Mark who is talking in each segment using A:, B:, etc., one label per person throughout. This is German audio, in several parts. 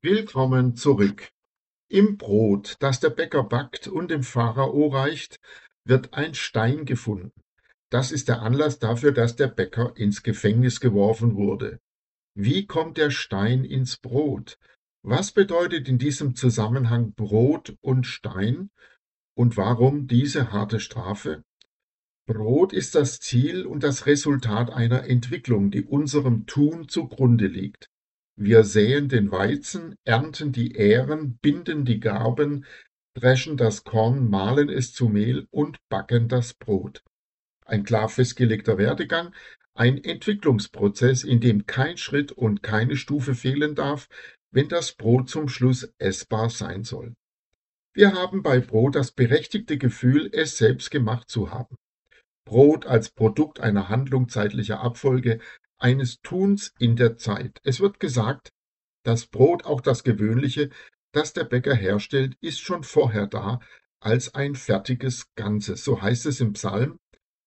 A: Willkommen zurück. Im Brot, das der Bäcker backt und dem Pharao reicht, wird ein Stein gefunden. Das ist der Anlass dafür, dass der Bäcker ins Gefängnis geworfen wurde. Wie kommt der Stein ins Brot? Was bedeutet in diesem Zusammenhang Brot und Stein? Und warum diese harte Strafe? Brot ist das Ziel und das Resultat einer Entwicklung, die unserem Tun zugrunde liegt. Wir säen den Weizen, ernten die Ähren, binden die Garben, dreschen das Korn, mahlen es zu Mehl und backen das Brot. Ein klar festgelegter Werdegang, ein Entwicklungsprozess, in dem kein Schritt und keine Stufe fehlen darf, wenn das Brot zum Schluss essbar sein soll. Wir haben bei Brot das berechtigte Gefühl, es selbst gemacht zu haben. Brot als Produkt einer Handlung zeitlicher Abfolge, eines Tuns in der Zeit. Es wird gesagt, das Brot, auch das gewöhnliche, das der Bäcker herstellt, ist schon vorher da, als ein fertiges Ganzes. So heißt es im Psalm,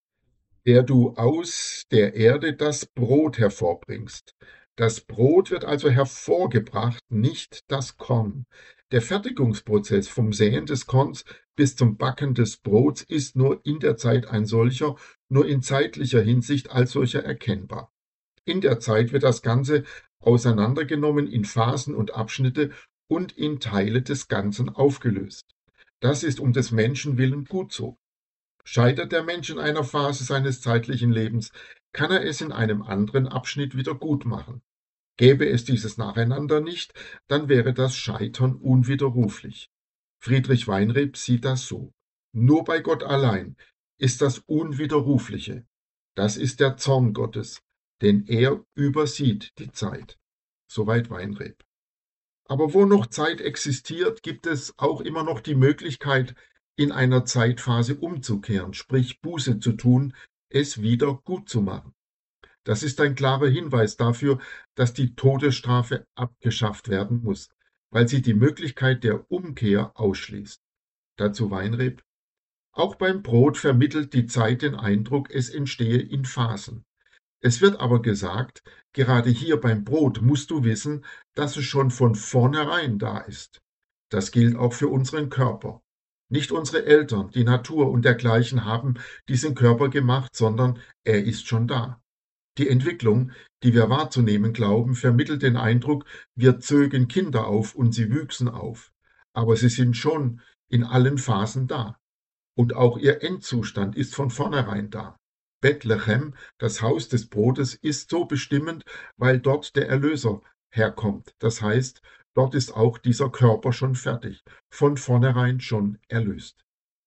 A: der du aus der Erde das Brot hervorbringst. Das Brot wird also hervorgebracht, nicht das Korn. Der Fertigungsprozess vom Säen des Korns bis zum Backen des Brots ist nur in der Zeit ein solcher, nur in zeitlicher Hinsicht als solcher erkennbar. In der Zeit wird das Ganze auseinandergenommen in Phasen und Abschnitte und in Teile des Ganzen aufgelöst. Das ist um des Menschen willen gut so. Scheitert der Mensch in einer Phase seines zeitlichen Lebens, kann er es in einem anderen Abschnitt wieder gut machen. Gäbe es dieses Nacheinander nicht, dann wäre das Scheitern unwiderruflich. Friedrich Weinreb sieht das so. Nur bei Gott allein ist das Unwiderrufliche. Das ist der Zorn Gottes, denn er übersieht die Zeit. Soweit Weinreb. Aber wo noch Zeit existiert, gibt es auch immer noch die Möglichkeit, in einer Zeitphase umzukehren, sprich Buße zu tun, es wieder gut zu machen. Das ist ein klarer Hinweis dafür, dass die Todesstrafe abgeschafft werden muss, weil sie die Möglichkeit der Umkehr ausschließt. Dazu Weinreb. Auch beim Brot vermittelt die Zeit den Eindruck, es entstehe in Phasen. Es wird aber gesagt, gerade hier beim Brot musst du wissen, dass es schon von vornherein da ist. Das gilt auch für unseren Körper. Nicht unsere Eltern, die Natur und dergleichen haben diesen Körper gemacht, sondern er ist schon da. Die Entwicklung, die wir wahrzunehmen glauben, vermittelt den Eindruck, wir zögen Kinder auf und sie wüchsen auf. Aber sie sind schon in allen Phasen da. Und auch ihr Endzustand ist von vornherein da. Bethlehem, das Haus des Brotes, ist so bestimmend, weil dort der Erlöser herkommt. Das heißt, dort ist auch dieser Körper schon fertig, von vornherein schon erlöst.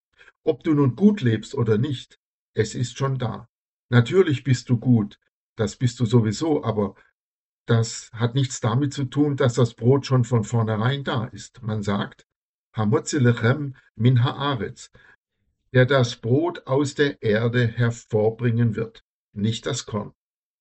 A: Ob du nun gut lebst oder nicht, es ist schon da. Natürlich bist du gut, das bist du sowieso, aber das hat nichts damit zu tun, dass das Brot schon von vornherein da ist. Man sagt, Hamotzi lechem min haaretz, der das Brot aus der Erde hervorbringen wird, nicht das Korn.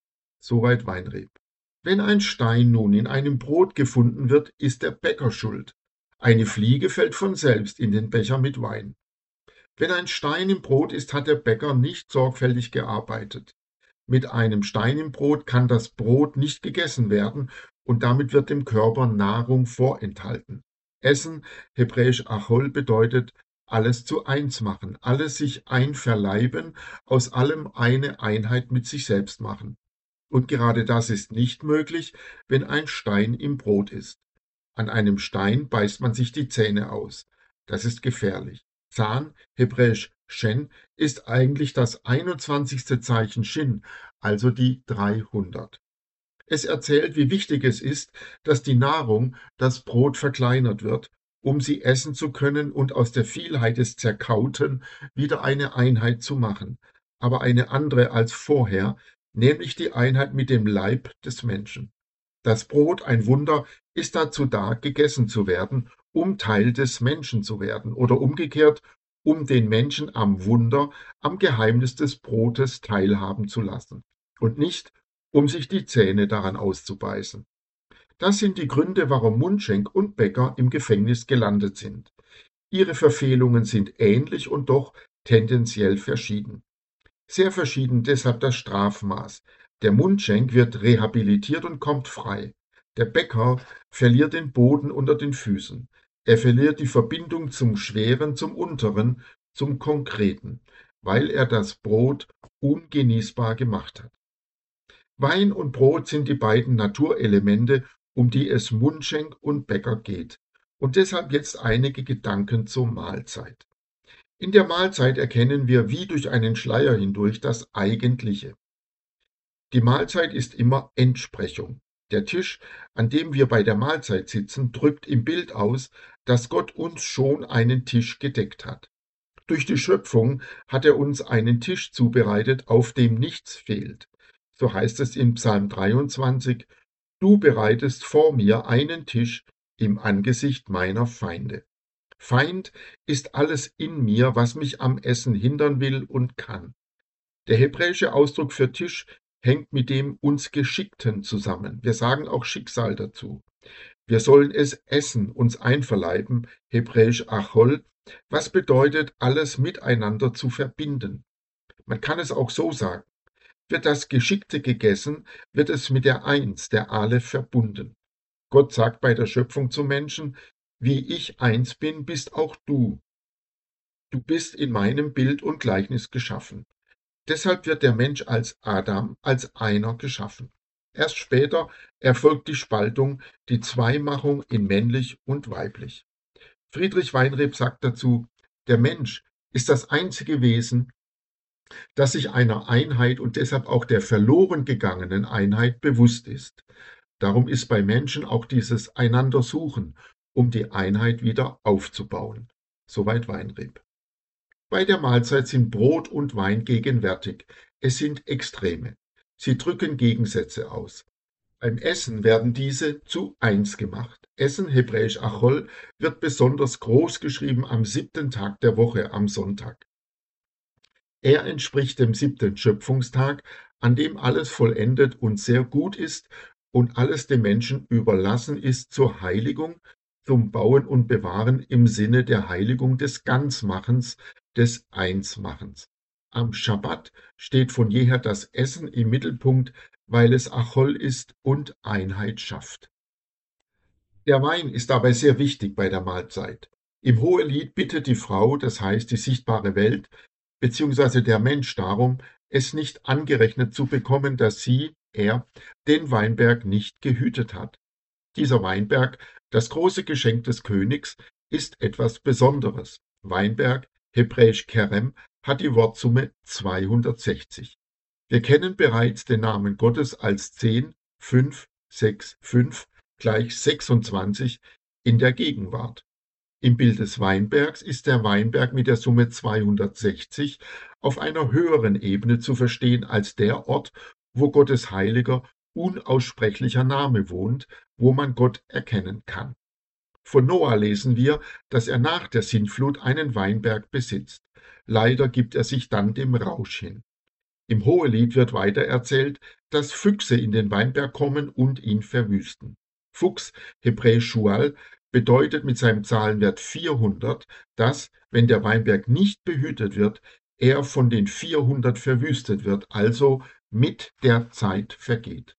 A: Soweit Weinreb. Wenn ein Stein nun in einem Brot gefunden wird, ist der Bäcker schuld. Eine Fliege fällt von selbst in den Becher mit Wein. Wenn ein Stein im Brot ist, hat der Bäcker nicht sorgfältig gearbeitet. Mit einem Stein im Brot kann das Brot nicht gegessen werden und damit wird dem Körper Nahrung vorenthalten. Essen, hebräisch Achol, bedeutet alles zu eins machen, alles sich einverleiben, aus allem eine Einheit mit sich selbst machen. Und gerade das ist nicht möglich, wenn ein Stein im Brot ist. An einem Stein beißt man sich die Zähne aus. Das ist gefährlich. Zahn, hebräisch Shen, ist eigentlich das 21. Zeichen Shin, also die 300. Es erzählt, wie wichtig es ist, dass die Nahrung, das Brot verkleinert wird, um sie essen zu können und aus der Vielheit des Zerkauten wieder eine Einheit zu machen, aber eine andere als vorher, nämlich die Einheit mit dem Leib des Menschen. Das Brot, ein Wunder, ist dazu da, gegessen zu werden, um Teil des Menschen zu werden oder umgekehrt, um den Menschen am Wunder, am Geheimnis des Brotes teilhaben zu lassen und nicht, um sich die Zähne daran auszubeißen. Das sind die Gründe, warum Mundschenk und Bäcker im Gefängnis gelandet sind. Ihre Verfehlungen sind ähnlich und doch tendenziell verschieden. Sehr verschieden deshalb das Strafmaß. Der Mundschenk wird rehabilitiert und kommt frei. Der Bäcker verliert den Boden unter den Füßen. Er verliert die Verbindung zum Schweren, zum Unteren, zum Konkreten, weil er das Brot ungenießbar gemacht hat. Wein und Brot sind die beiden Naturelemente, um die es Mundschenk und Bäcker geht. Und deshalb jetzt einige Gedanken zur Mahlzeit. In der Mahlzeit erkennen wir wie durch einen Schleier hindurch das Eigentliche. Die Mahlzeit ist immer Entsprechung. Der Tisch, an dem wir bei der Mahlzeit sitzen, drückt im Bild aus, dass Gott uns schon einen Tisch gedeckt hat. Durch die Schöpfung hat er uns einen Tisch zubereitet, auf dem nichts fehlt. So heißt es in Psalm 23, Du bereitest vor mir einen Tisch im Angesicht meiner Feinde. Feind ist alles in mir, was mich am Essen hindern will und kann. Der hebräische Ausdruck für Tisch hängt mit dem uns Geschickten zusammen. Wir sagen auch Schicksal dazu. Wir sollen es essen, uns einverleiben, hebräisch Achol, was bedeutet, alles miteinander zu verbinden. Man kann es auch so sagen. Wird das Geschickte gegessen, wird es mit der Eins, der Aleph, verbunden. Gott sagt bei der Schöpfung zum Menschen, wie ich eins bin, bist auch du. Du bist in meinem Bild und Gleichnis geschaffen. Deshalb wird der Mensch als Adam, als einer geschaffen. Erst später erfolgt die Spaltung, die Zweimachung in männlich und weiblich. Friedrich Weinreb sagt dazu, der Mensch ist das einzige Wesen, das sich einer Einheit und deshalb auch der verloren gegangenen Einheit bewusst ist. Darum ist bei Menschen auch dieses Einander-Suchen, um die Einheit wieder aufzubauen. Soweit Weinreb. Bei der Mahlzeit sind Brot und Wein gegenwärtig. Es sind Extreme. Sie drücken Gegensätze aus. Beim Essen werden diese zu eins gemacht. Essen, hebräisch Achol, wird besonders groß geschrieben am 7. Tag der Woche, am Sonntag. Er entspricht dem 7. Schöpfungstag, an dem alles vollendet und sehr gut ist und alles dem Menschen überlassen ist zur Heiligung, zum Bauen und Bewahren im Sinne der Heiligung des Ganzmachens, des Einsmachens. Am Schabbat steht von jeher das Essen im Mittelpunkt, weil es Achol ist und Einheit schafft. Der Wein ist dabei sehr wichtig bei der Mahlzeit. Im Hohelied bittet die Frau, das heißt die sichtbare Welt, beziehungsweise der Mensch darum, es nicht angerechnet zu bekommen, dass er, den Weinberg nicht gehütet hat. Dieser Weinberg, das große Geschenk des Königs, ist etwas Besonderes. Weinberg, hebräisch Kerem, hat die Wortsumme 260. Wir kennen bereits den Namen Gottes als 10, 5, 6, 5 gleich 26 in der Gegenwart. Im Bild des Weinbergs ist der Weinberg mit der Summe 260 auf einer höheren Ebene zu verstehen als der Ort, wo Gottes heiliger, unaussprechlicher Name wohnt, wo man Gott erkennen kann. Von Noah lesen wir, dass er nach der Sintflut einen Weinberg besitzt. Leider gibt er sich dann dem Rausch hin. Im Hohelied wird weiter erzählt, dass Füchse in den Weinberg kommen und ihn verwüsten. Fuchs, hebräisch Schual, bedeutet mit seinem Zahlenwert 400, dass, wenn der Weinberg nicht behütet wird, er von den 400 verwüstet wird, also mit der Zeit vergeht.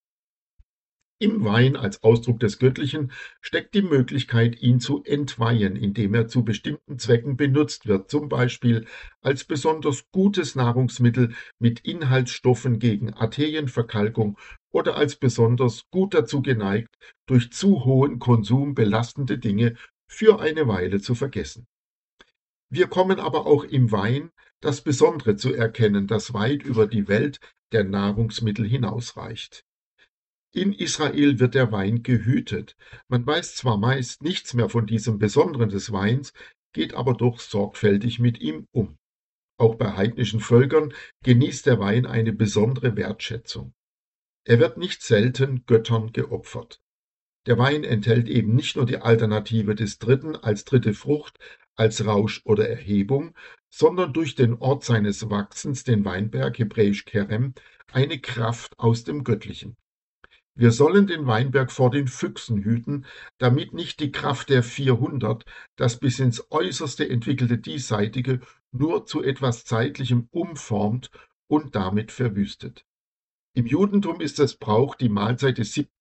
A: Im Wein als Ausdruck des Göttlichen steckt die Möglichkeit, ihn zu entweihen, indem er zu bestimmten Zwecken benutzt wird, zum Beispiel als besonders gutes Nahrungsmittel mit Inhaltsstoffen gegen Arterienverkalkung oder als besonders gut dazu geneigt, durch zu hohen Konsum belastende Dinge für eine Weile zu vergessen. Wir kommen aber auch im Wein das Besondere zu erkennen, das weit über die Welt der Nahrungsmittel hinausreicht. In Israel wird der Wein gehütet. Man weiß zwar meist nichts mehr von diesem Besonderen des Weins, geht aber doch sorgfältig mit ihm um. Auch bei heidnischen Völkern genießt der Wein eine besondere Wertschätzung. Er wird nicht selten Göttern geopfert. Der Wein enthält eben nicht nur die Alternative des Dritten als dritte Frucht, als Rausch oder Erhebung, sondern durch den Ort seines Wachsens, den Weinberg, hebräisch Kerem, eine Kraft aus dem Göttlichen. Wir sollen den Weinberg vor den Füchsen hüten, damit nicht die Kraft der 400, das bis ins Äußerste entwickelte Diesseitige, nur zu etwas Zeitlichem umformt und damit verwüstet. Im Judentum ist es Brauch, die Mahlzeit des 7.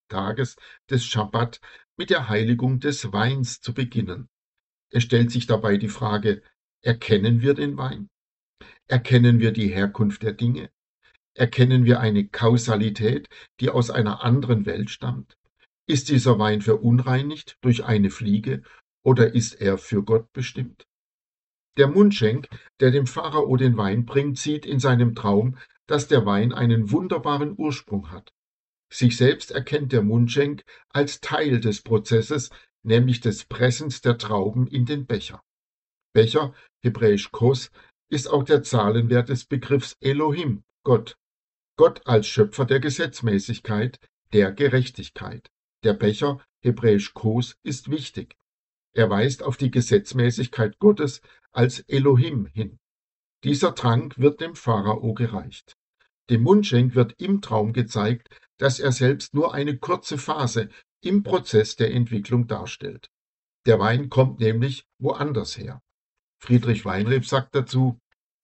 A: Tages des Schabbat mit der Heiligung des Weins zu beginnen. Es stellt sich dabei die Frage: Erkennen wir den Wein? Erkennen wir die Herkunft der Dinge? Erkennen wir eine Kausalität, die aus einer anderen Welt stammt? Ist dieser Wein verunreinigt durch eine Fliege oder ist er für Gott bestimmt? Der Mundschenk, der dem Pharao den Wein bringt, sieht in seinem Traum, dass der Wein einen wunderbaren Ursprung hat. Sich selbst erkennt der Mundschenk als Teil des Prozesses, nämlich des Pressens der Trauben in den Becher. Becher, hebräisch Kos, ist auch der Zahlenwert des Begriffs Elohim, Gott. Gott als Schöpfer der Gesetzmäßigkeit, der Gerechtigkeit. Der Becher, hebräisch Kos, ist wichtig. Er weist auf die Gesetzmäßigkeit Gottes als Elohim hin. Dieser Trank wird dem Pharao gereicht. Dem Mundschenk wird im Traum gezeigt, dass er selbst nur eine kurze Phase im Prozess der Entwicklung darstellt. Der Wein kommt nämlich woanders her. Friedrich Weinreb sagt dazu: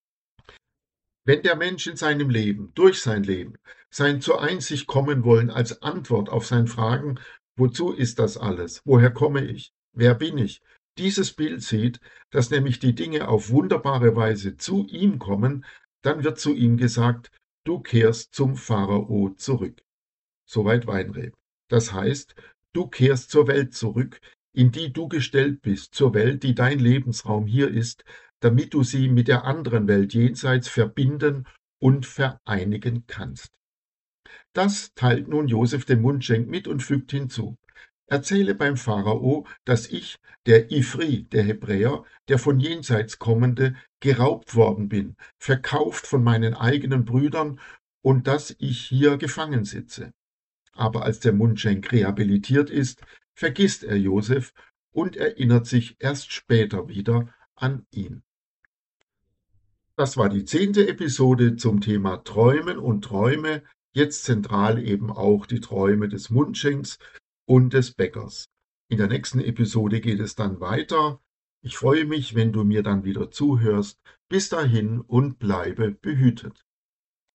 A: Wenn der Mensch in seinem Leben, durch sein Leben, sein zur Einsicht kommen wollen als Antwort auf sein Fragen, wozu ist das alles, woher komme ich, wer bin ich, dieses Bild sieht, dass nämlich die Dinge auf wunderbare Weise zu ihm kommen, dann wird zu ihm gesagt: Du kehrst zum Pharao zurück. Soweit Weinreb. Das heißt, du kehrst zur Welt zurück, in die du gestellt bist, zur Welt, die dein Lebensraum hier ist, damit du sie mit der anderen Welt jenseits verbinden und vereinigen kannst. Das teilt nun Josef dem Mundschenk mit und fügt hinzu: Erzähle beim Pharao, dass ich, der Ivri, der Hebräer, der von jenseits kommende, geraubt worden bin, verkauft von meinen eigenen Brüdern und dass ich hier gefangen sitze. Aber als der Mundschenk rehabilitiert ist, vergisst er Josef und erinnert sich erst später wieder an ihn. Das war die 10. Episode zum Thema Träumen und Träume, jetzt zentral eben auch die Träume des Mundschenks und des Bäckers. In der nächsten Episode geht es dann weiter. Ich freue mich, wenn du mir dann wieder zuhörst. Bis dahin und bleibe behütet.